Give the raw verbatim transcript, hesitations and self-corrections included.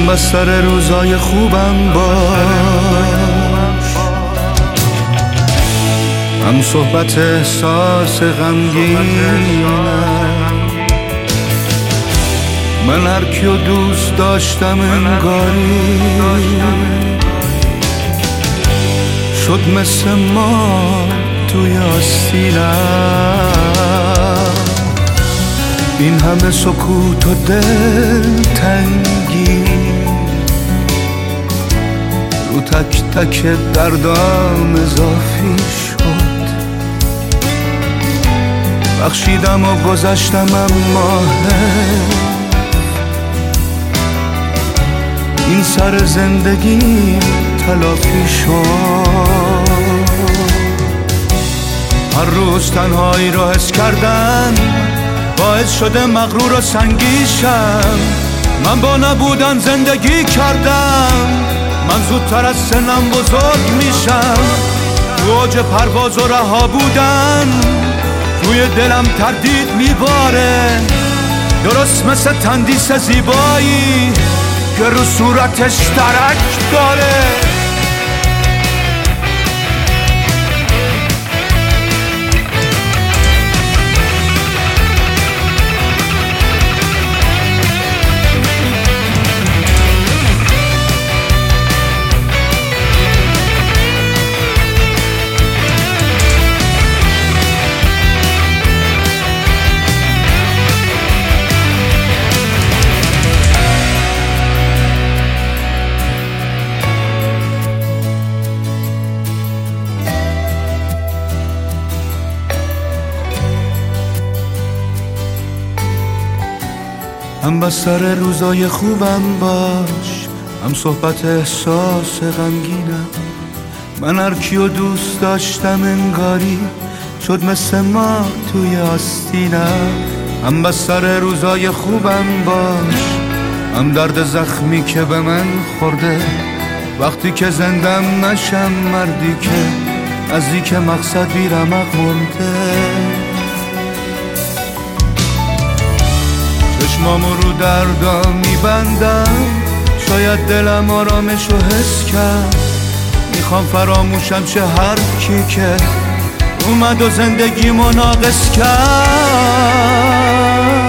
هم بستر روزای خوبم باش، هم صحبت احساس غمگینم. من هر کیو دوست داشتم انگاری شد مثل ما توی آستینم. این همه سکوت و دل تنگی رو تک تک دردام اضافی شد. بخشیدم و گذشتم اما این سر زندگی تلافی شد. هر روز تنهایی رو حس کردن باعث شده مغرور و سنگیشم. من با نبودن زندگی کردم، من زودتر از سنم بزرگ میشم. تو اوج پرواز و رها بودن توی دلم تردید میباره، درست مثل تندیس زیبایی که رو صورتش ترک داره. هم بستر روزای خوبم باش، هم صحبت احساس غمگینم. من هر کیو دوست داشتم انگاری شد مثل ما توی آستینم. هم بستر روزای خوبم باش، هم درد زخمی که به من خورده. وقتی که زندم نشم مردی که نزدیک مقصد بی رمق مرده. چشمامو رو دردام میبندم، شاید دلم آرامشو حس کرد. میخوام فراموشم چه هر کی که اومد و زندگیمو ناقص کرد.